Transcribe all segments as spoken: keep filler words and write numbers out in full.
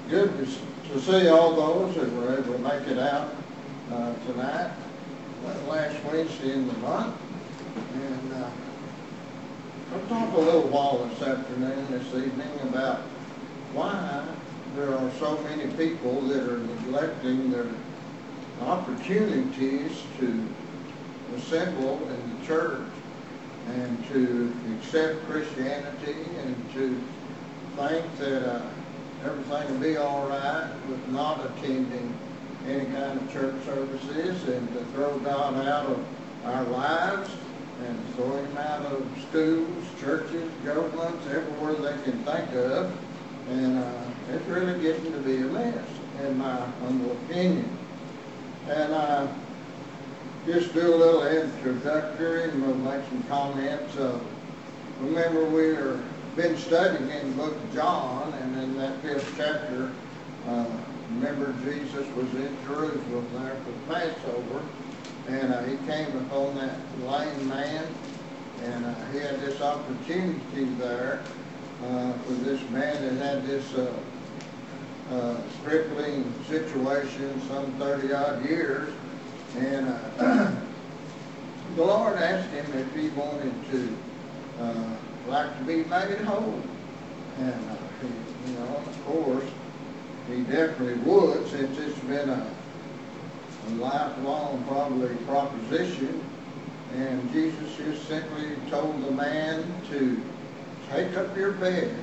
good to, to see all those that were able to make it out uh, tonight, uh, last Wednesday in the month. And uh, I'll talk a little while this afternoon, this evening, about why there are so many people that are neglecting their opportunities to assemble in the church and to accept Christianity and to think that uh, everything will be all right with not attending any kind of church services, and to throw God out of our lives and throw him out of schools, churches, governments, everywhere they can think of. And uh, it's really getting to be a mess, in my humble opinion. And uh, just do a little introductory, and we'll make some comments. Uh, remember, we've been studying in the book of John, and in that fifth chapter, uh, remember Jesus was in Jerusalem there for the Passover, and uh, he came upon that lame man, and uh, he had this opportunity there uh, for this man that had this uh, uh, crippling situation some thirty odd years. And uh, the Lord asked him if he wanted to uh, like to be made whole. And, uh, he, you know, of course, he definitely would, since it's been a, a lifelong, probably, proposition. And Jesus just simply told the man to take up your bed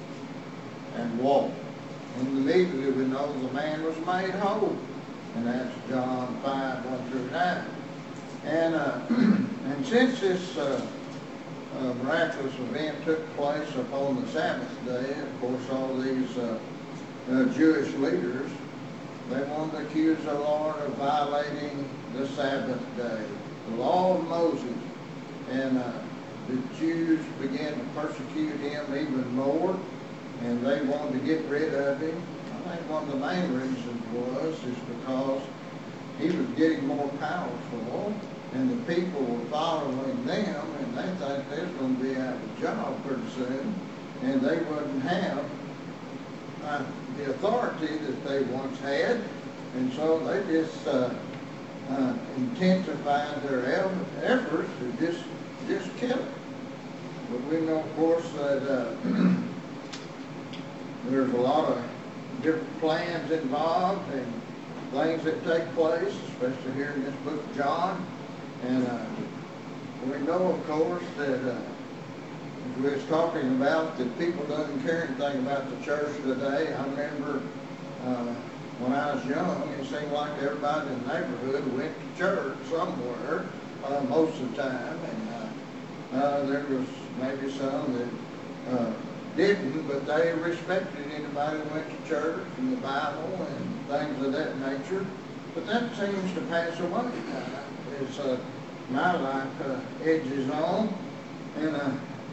and walk. And immediately we know the man was made whole. And that's John five, one through nine. And, uh, and since this uh, uh, miraculous event took place upon the Sabbath day, of course all these uh, uh, Jewish leaders, they wanted to accuse the Lord of violating the Sabbath day, the law of Moses. And uh, the Jews began to persecute him even more, and they wanted to get rid of him. I think one of the main reasons was is because he was getting more powerful, and the people were following them, and they think they was going to be out of a job pretty soon, and they wouldn't have uh, the authority that they once had, and so they just uh, uh, intensified their efforts to just just kill it. But we know, of course, that uh, there's a lot of different plans involved and things that take place, especially here in this book of John. And uh, we know, of course, that uh, we was talking about that people don't care anything about the church today. I remember uh, when I was young, it seemed like everybody in the neighborhood went to church somewhere uh, most of the time. And uh, uh, there was maybe some that uh, didn't, but they respected anybody who went to church and the Bible and things of that nature. But that seems to pass away now as uh, my life uh, edges on. And uh,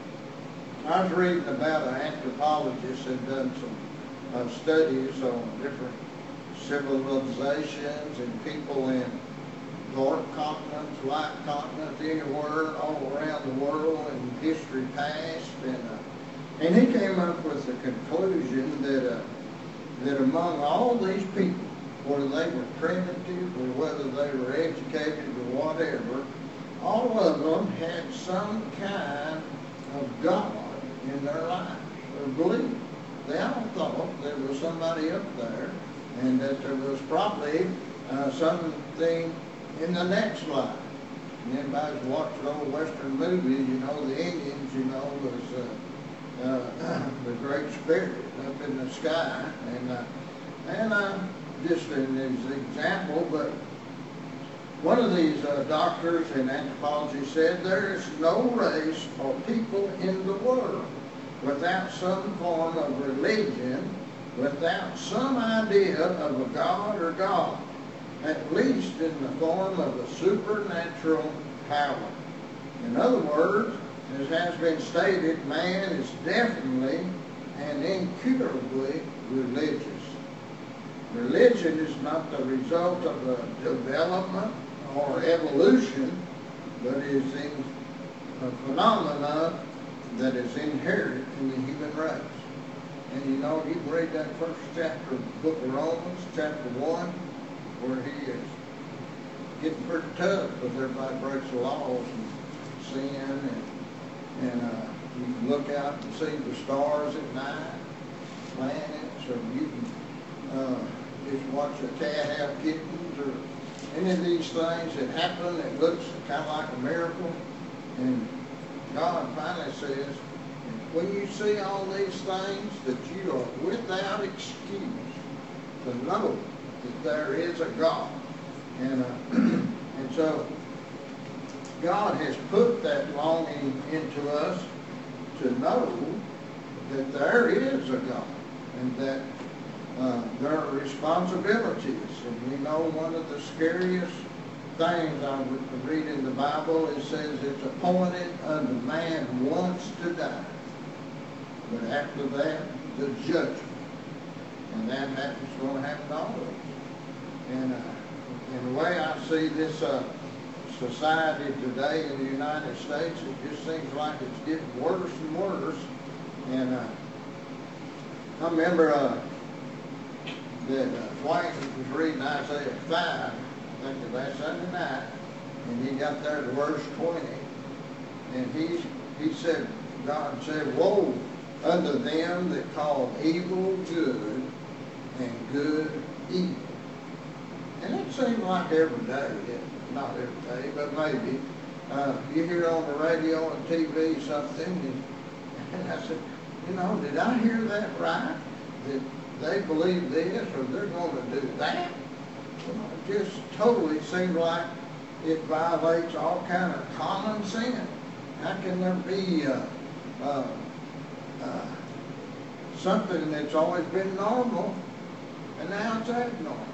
I was reading about an anthropologist that had done some uh, studies on different civilizations and people in dark continents, light continents, anywhere, all around the world, and history past. And uh, And he came up with the conclusion that uh, that among all these people, whether they were primitive or whether they were educated or whatever, all of them had some kind of God in their lives, or belief. They all thought there was somebody up there, and that there was probably uh, something in the next life. And anybody's watched old Western movies, you know, the Indians, you know, was uh, Uh, the Great Spirit up in the sky, and uh, and uh, just an example, but one of these uh, doctors in anthropology said there is no race or people in the world without some form of religion, without some idea of a God or God, at least in the form of a supernatural power. In other words, as has been stated, man is definitely and incurably religious. Religion is not the result of a development or evolution, but is in a phenomena that is inherent in the human race. And you know, you can read that first chapter of the book of Romans, chapter one, where he is getting pretty tough because everybody breaks the laws and sin, and, and uh, you can look out and see the stars at night, planets, or you can uh, just watch a cat have kittens, or any of these things that happen that looks kind of like a miracle. And God finally says, when you see all these things, that you are without excuse to know that there is a God. And, uh, and so God has put that longing into us to know that there is a God, and that uh, there are responsibilities. And we know one of the scariest things I read in the Bible, it says it's appointed unto man once to die, but after that, the judgment. And that happens, going to happen to all of us. And uh, in the way I see this uh, society today in the United States, it just seems like it's getting worse and worse. And uh, I remember uh, that uh, Wayne was reading Isaiah five, I think the last Sunday night, and he got there to verse twenty, and he he said, God said, woe unto them that call evil good and good evil. And it seems like every day, not every day, but maybe, uh, you hear on the radio and T V something, and, and I said, you know, did I hear that right? That they believe this or they're going to do that? You know, it just totally seems like it violates all kind of common sense. How can there be uh, uh, uh, something that's always been normal and now it's abnormal?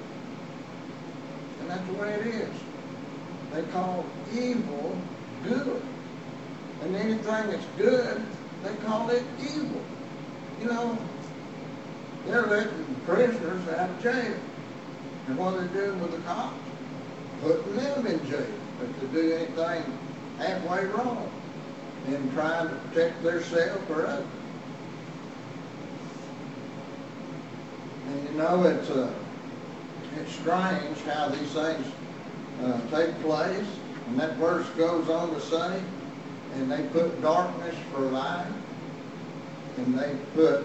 And that's the way it is. They call evil good. And anything that's good, they call it evil. You know, they're letting prisoners out of jail. And what are they doing with the cops? Putting them in jail if they do anything halfway wrong and trying to protect themselves or others. And you know, it's uh, it's strange how these things uh, take place. And that verse goes on to say, and they put darkness for light, and they put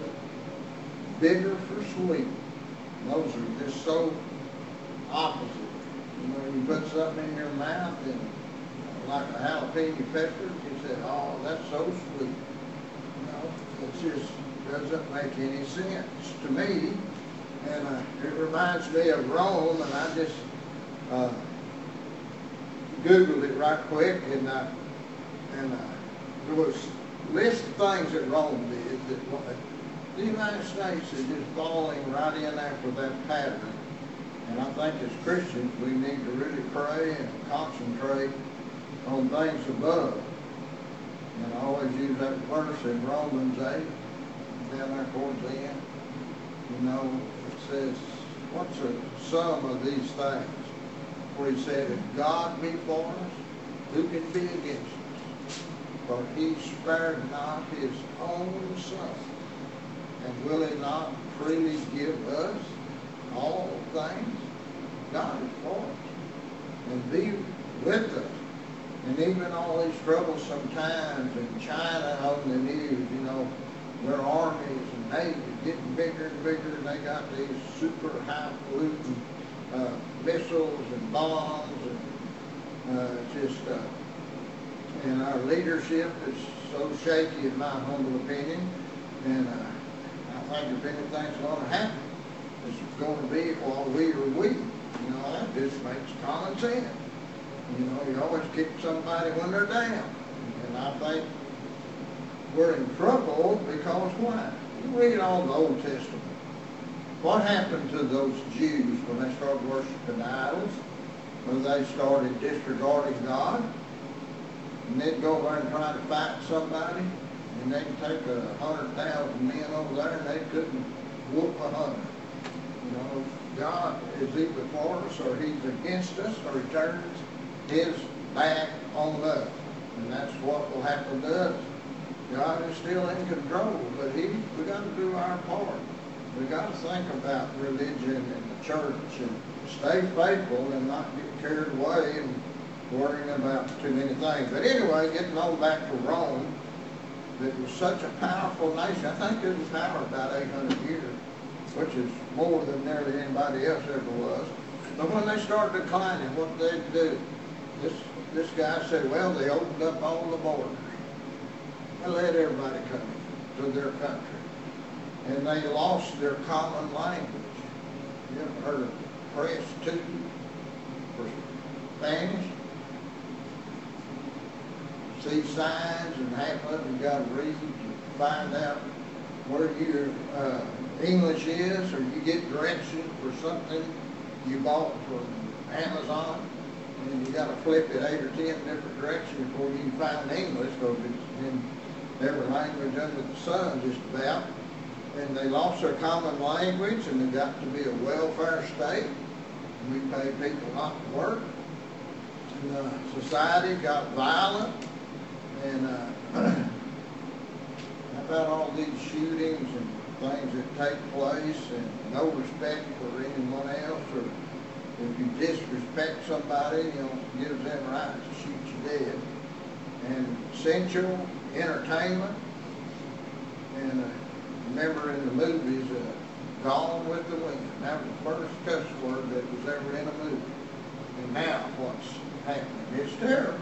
bitter for sweet. Those are just so opposite. You know, you put something in your mouth, and like a jalapeno pepper, you said, oh, that's so sweet. You know, it just doesn't make any sense to me. And uh, it reminds me of Rome, and I just uh, Googled it right quick, and uh, and uh, there was a list of things that Rome did that what the United States is just falling right in after that pattern. And I think as Christians we need to really pray and concentrate on things above. And I always use that verse in Romans eight, down there towards the end. You know, it says, what's the sum of these things? Where he said, if God be for us, who can be against us? For he spared not his own son, and will he not freely give us all things? God is for us, and be with us. And even all these troublesome times in China on the news, you know, their armies and navies getting bigger and bigger, and they got these super high-polluting uh, missiles and bombs, and uh, just, uh, and our leadership is so shaky, in my humble opinion, and uh, I think if anything's going to happen, it's going to be while we are weak. You know, that just makes common sense. You know, you always kick somebody when they're down, and I think we're in trouble because why? You read all the Old Testament. What happened to those Jews when they started worshiping idols? When they started disregarding God? And they'd go over and try to fight somebody, and they'd take a hundred thousand men over there, and they couldn't whoop a hundred. You know, God is either for us or he's against us, or he turns his back on us. And that's what will happen to us. God is still in control, but he, we got to do our part. We got to think about religion and the church and stay faithful and not get carried away and worrying about too many things. But anyway, getting on back to Rome, it was such a powerful nation. I think it was in power about eight hundred years, which is more than nearly anybody else ever was. But when they started declining, what did they do? This, this guy said, well, they opened up all the borders. They let everybody come to their country. And they lost their common language. You ever heard of press two for Spanish? See signs, and half of them got a reason to find out where your uh, English is, or you get directions for something you bought from Amazon, and you got to flip it eight or ten different directions before you can find English, because it's in every language under the sun just about. And they lost their common language, and they got to be a welfare state. And we pay people not to work. And uh, society got violent. And uh, how about all these shootings and things that take place, and no respect for anyone else, or if you disrespect somebody, you know, it gives them right to shoot you dead. And sensual entertainment, and uh, remember in the movies, uh, Gone with the Wind. That was the first cuss word that was ever in a movie. And now what's happening? It's terrible.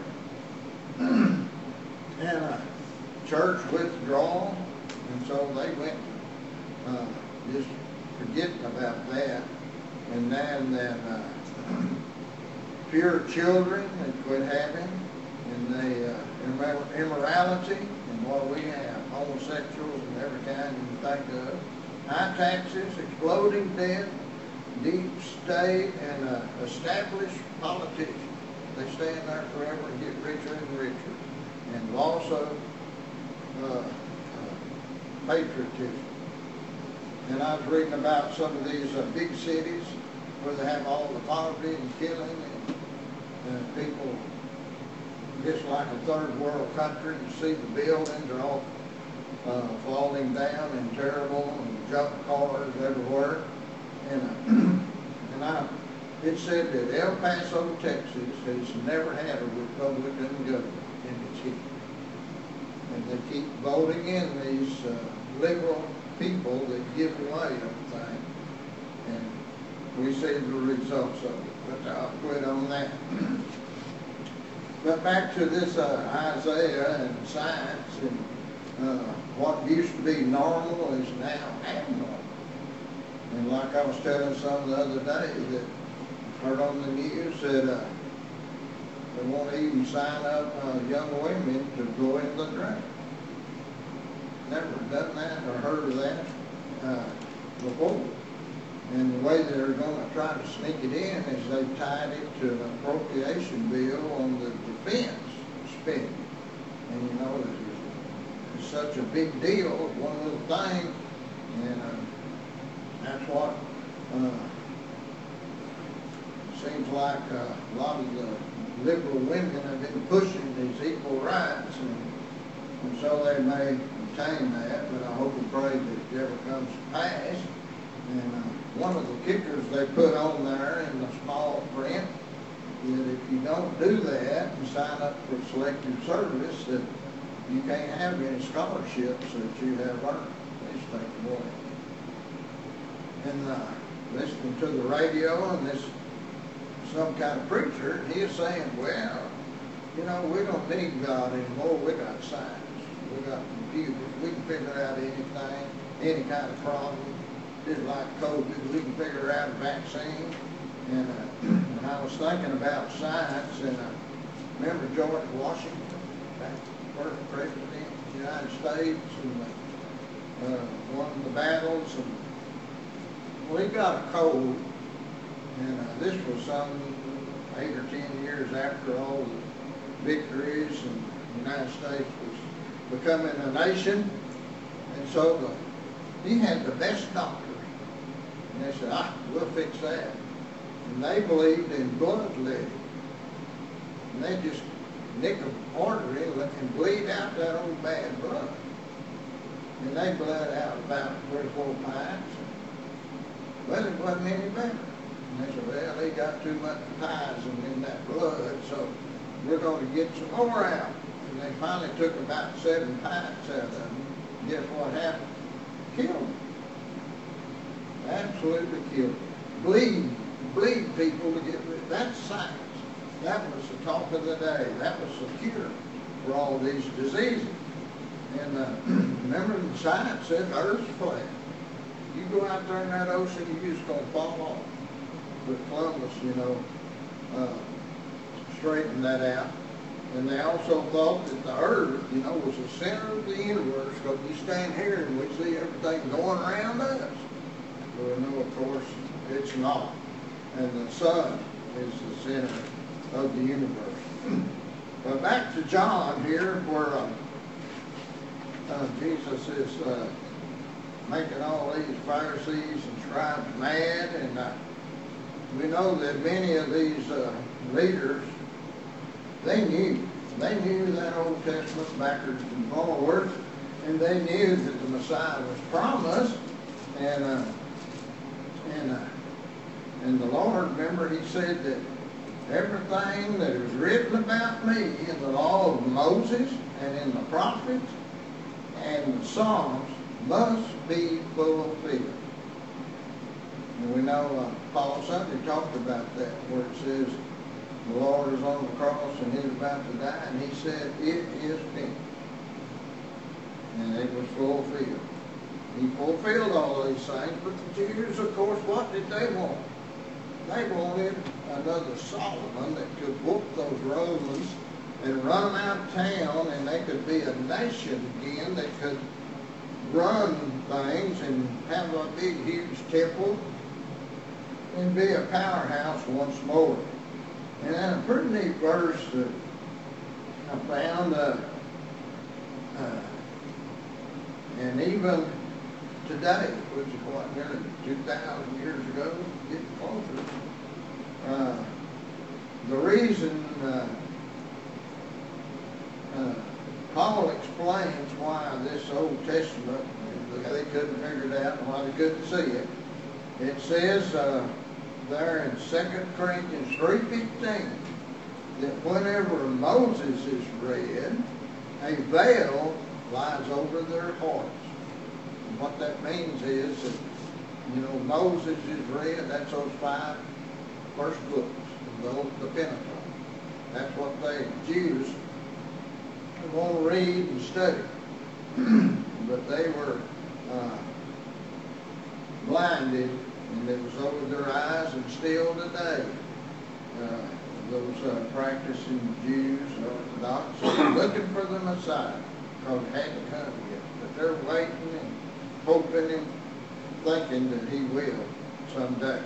And uh, church withdrawal, and so they went uh, just forgetting about that. And then, then uh, pure children they quit having, and they uh, immor immorality, and what we have, homosexuals and every kind you can think of, high taxes, exploding debt, deep state, and uh, established politicians. They stand there forever and get richer and richer, and loss of uh, uh, patriotism. And I was reading about some of these uh, big cities where they have all the poverty and killing, and, and people just like a third world country. You see the buildings are all uh, falling down and terrible, and junk cars everywhere. And uh, and I, it said that El Paso, Texas, has never had a Republican government in its history, and they keep voting in these uh, liberal people that give away everything, and we see the results of it. But I'll quit on that. But back to this uh, Isaiah and science, and uh, what used to be normal is now abnormal. And like I was telling some the other day, that heard on the news that uh, they won't even sign up uh, young women to go in the draft. Never done that or heard of that uh, before. And the way they're going to try to sneak it in is they've tied it to an appropriation bill on the defense spending. And you know, it's, it's such a big deal, one of those things, and uh, that's what uh, seems like uh, a lot of the liberal women have been pushing these equal rights, and, and so they may obtain that, but I hope and pray that it ever comes to pass. And uh, one of the kickers they put on there in the small print is that if you don't do that and sign up for selective service, that you can't have any scholarships that you have earned. They just take them away. And uh, listening to the radio, and this some kind of preacher, he is saying, well, you know, we don't need God anymore. We got science. We got computers. We can figure out anything, any kind of problem. Just like COVID, we can figure out a vaccine. And, uh, and I was thinking about science, and uh, remember George Washington, first president of the United States, and uh, won the battles. And, well, he got a cold, and uh, this was some eight or ten years after all the victories, and the United States was becoming a nation. And so the, he had the best doctors. And they said, ah, we'll fix that. And they believed in bloodletting. And they just nick an artery and bleed out that old bad blood. And they bled out about three or four pints. But it wasn't any better. And they said, well, they got too much poison in that blood, so we're going to get some more out. And they finally took about seven pints out of them. Guess what happened? Killed them. Absolutely killed them. Bleed, bleed people to get rid. That's science. That was the talk of the day. That was the cure for all these diseases. And uh, remember, the science said Earth's flat. You go out there in that ocean, you're just going to fall off. But Columbus, you know, uh, straightened that out. And they also thought that the Earth, you know, was the center of the universe, because we stand here and we see everything going around us. Well, no, of course, it's not. And the sun is the center of the universe. But back to John here, where uh, uh, Jesus is uh, making all these Pharisees and scribes mad, and uh, we know that many of these uh, leaders, they knew. They knew that Old Testament backwards and forwards, and they knew that the Messiah was promised, and uh, and uh, and the Lord, remember, He said that everything that is written about me in the law of Moses and in the prophets and the Psalms must be fulfilled. And we know uh, Paul Sunday talked about that, where it says the Lord is on the cross and He's about to die, and He said, it is finished. And it was fulfilled. He fulfilled all these things, but the Jews, of course, what did they want? They wanted another Solomon that could whoop those Romans and run them out of town, and they could be a nation again that could run things and have a big, huge temple and be a powerhouse once more. And then a pretty neat verse that I found, uh, uh, and even today, which is what, nearly two thousand years ago, getting closer, uh, the reason uh, uh, Paul explains why this Old Testament, they couldn't figure it out and why they couldn't see it. It says uh, there in Second Corinthians three fifteen that whenever Moses is read, a veil lies over their hearts. And what that means is that, you know, Moses is read, that's those five first books, the, the Pentateuch. That's what they, Jews, want to read and study. But they were uh, blinded, and it was over their eyes, and still today, uh, those uh, practicing Jews, Orthodox, are looking for the Messiah, because it hadn't come yet. But they're waiting and hoping and thinking that He will someday.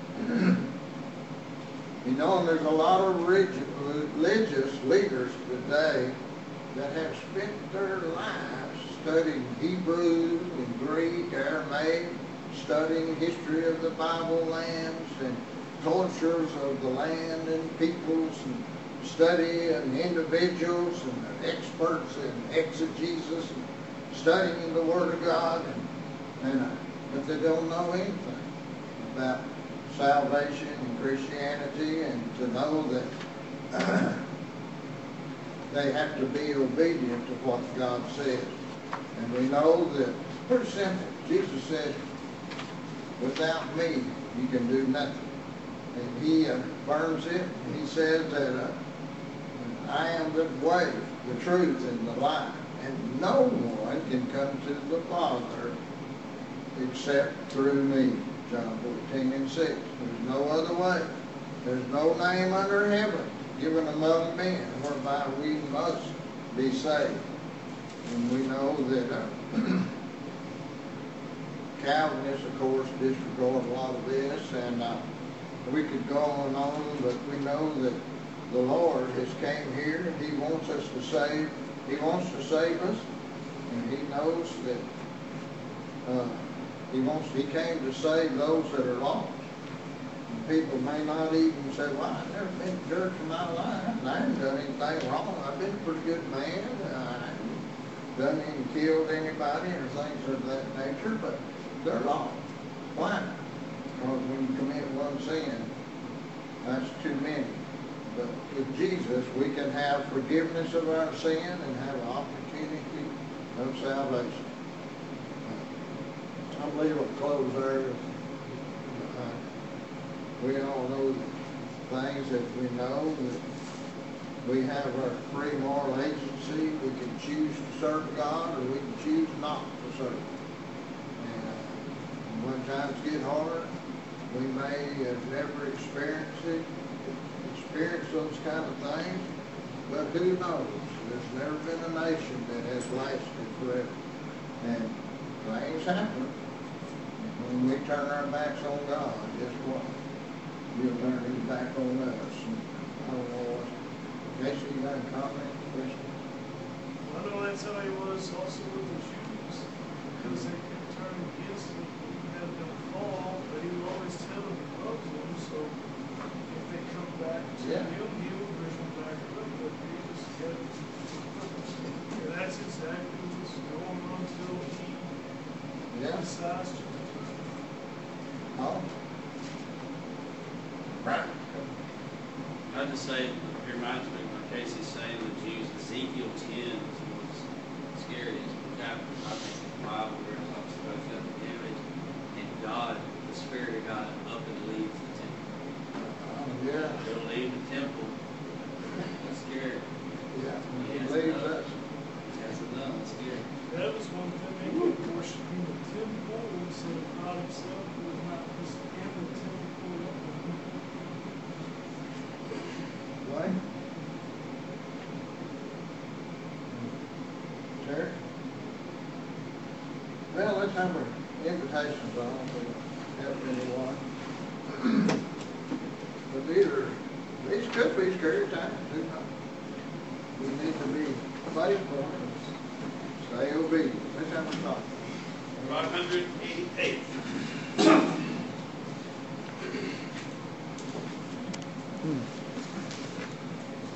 You know, and there's a lot of religious leaders today that have spent their lives studying Hebrew and Greek, Aramaic, studying history of the Bible lands and cultures of the land and peoples, and studying individuals and experts in exegesis and studying the Word of God, and, and uh, but they don't know anything about salvation and Christianity, and to know that uh, they have to be obedient to what God says. And we know that it's pretty simple. Jesus said, without me, you can do nothing. And He uh, affirms it, and He says that uh, I am the way, the truth, and the life. And no one can come to the Father except through me. John fourteen and six. There's no other way. There's no name under heaven given among men whereby we must be saved. And we know that uh, Calvinists, of course, disregard a lot of this, and uh, we could go on and on, but we know that the Lord has came here, and He wants us to save. He wants to save us, and He knows that uh, He wants. He came to save those that are lost. And people may not even say, well, I've never been to church in my life, and I haven't done anything wrong. I've been a pretty good man. I haven't done any, killed anybody or things of that nature, but they're lost. Why? Because when you commit one sin, that's too many. But with Jesus, we can have forgiveness of our sin and have an opportunity of salvation. I believe we'll close there. Uh, we all know things that we know, that we have our free moral agency. We can choose to serve God or we can choose not to serve. And uh, when times get hard, we may have never experienced it, experienced those kind of things, but who knows? There's never been a nation that has lasted forever. And things happen. When we turn our backs on God, guess what? He'll turn his back on us. And I don't know what. Casey, you got a comment, question? I know that's how he was also with the Jews, because they could turn against him and have them fall, but he would always tell them he loves them, so if they come back to Yeah. him, he will bring them back up, but he just kept, and that's exactly what's going on until he Yeah. decides to return. Oh. Right. I'd just say, it reminds me when Casey's saying the Jews, Ezekiel ten was scary. It's the chapter, I think, in the Bible where it talks about got the image, and God, the Spirit of God, up and leaves the temple. Um, yeah. He'll leave the temple. That's scary. Yeah. He Yes, leaves no. us. That's enough. That's scary. That was one thing, they kept worshiping the temple, and so God himself was not just in the temple. Wayne? Terry? Well, let's have our invitations on to help anyone. But these are, these could be scary times, too. We need to be faithful and stay obedient. Let's have a talk. five hundred eighty-eight. Hmm.